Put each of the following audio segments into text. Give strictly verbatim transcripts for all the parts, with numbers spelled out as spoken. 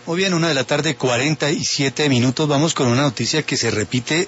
Muy bien, una de la tarde, cuarenta y siete minutos. Vamos con una noticia que se repite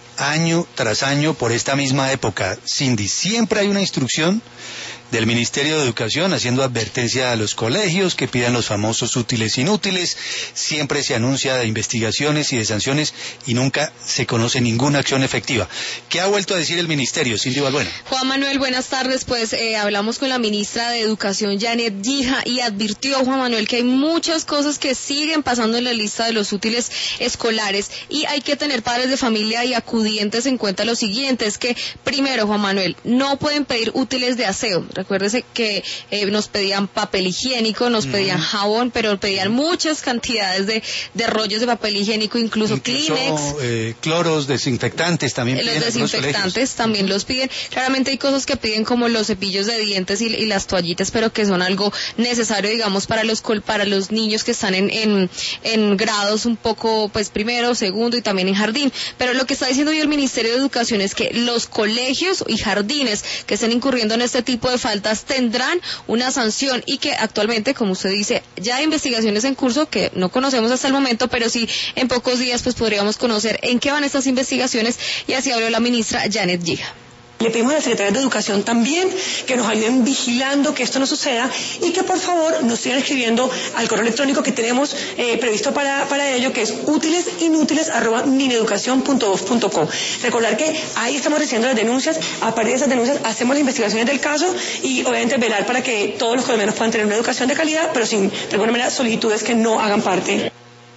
año tras año por esta misma época. Cindy, siempre hay una instrucción del Ministerio de Educación haciendo advertencia a los colegios que pidan los famosos útiles inútiles. Siempre se anuncia de investigaciones y de sanciones y nunca se conoce ninguna acción efectiva. ¿Qué ha vuelto a decir el Ministerio, Cindy Balbuena? Juan Manuel, buenas tardes. Pues eh, hablamos con la ministra de Educación, Janet Guija, y advirtió, Juan Manuel, que hay muchas cosas que siguen pasando en la lista de los útiles escolares y hay que tener padres de familia y acudientes en cuenta lo siguiente, es que primero, Juan Manuel, no pueden pedir útiles de aseo. Recuérdese que eh, nos pedían papel higiénico, nos pedían mm. jabón, pero pedían muchas cantidades de, de rollos de papel higiénico, incluso, incluso Kleenex. Eh, cloros, desinfectantes también eh, piden. Los desinfectantes también los piden. Claramente hay cosas que piden como los cepillos de dientes y, y las toallitas, pero que son algo necesario, digamos, para los para los niños que están en, en, en grados un poco, pues primero, segundo y también en jardín. Pero lo que está diciendo hoy el Ministerio de Educación es que los colegios y jardines que estén incurriendo en este tipo de faltas tendrán una sanción y que actualmente, como usted dice, ya hay investigaciones en curso que no conocemos hasta el momento, pero sí en pocos días pues podríamos conocer en qué van estas investigaciones, y así habló la ministra Janet Guija. Le pedimos a la Secretaría de Educación también que nos ayuden vigilando que esto no suceda y que por favor nos sigan escribiendo al correo electrónico que tenemos eh, previsto para, para ello, que es útilesinútiles arroba mineducación punto gov punto co. Recordar que ahí estamos recibiendo las denuncias, a partir de esas denuncias hacemos las investigaciones del caso y obviamente velar para que todos los colombianos puedan tener una educación de calidad, pero sin de alguna manera solicitudes que no hagan parte.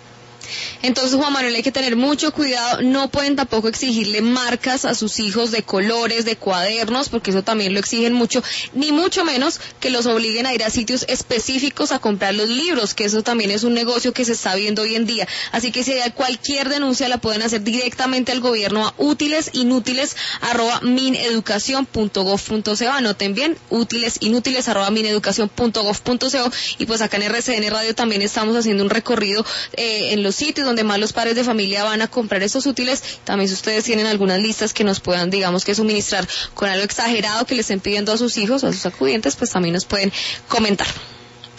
Entonces, Juan Manuel, hay que tener mucho cuidado, no pueden tampoco exigirle marcas a sus hijos de colores, de cuadernos, porque eso también lo exigen mucho, ni mucho menos que los obliguen a ir a sitios específicos a comprar los libros, que eso también es un negocio que se está viendo hoy en día. Así que si hay cualquier denuncia la pueden hacer directamente al gobierno a útilesinútiles arroba mineducación punto gov punto co. Anoten bien, útilesinútiles arroba mineducación punto gov punto co. Y pues acá en R C N Radio también estamos haciendo un recorrido eh, en los sitios donde más los padres de familia van a comprar estos útiles. También si ustedes tienen algunas listas que nos puedan, digamos, que suministrar con algo exagerado que le estén pidiendo a sus hijos o a sus acudientes, pues también nos pueden comentar.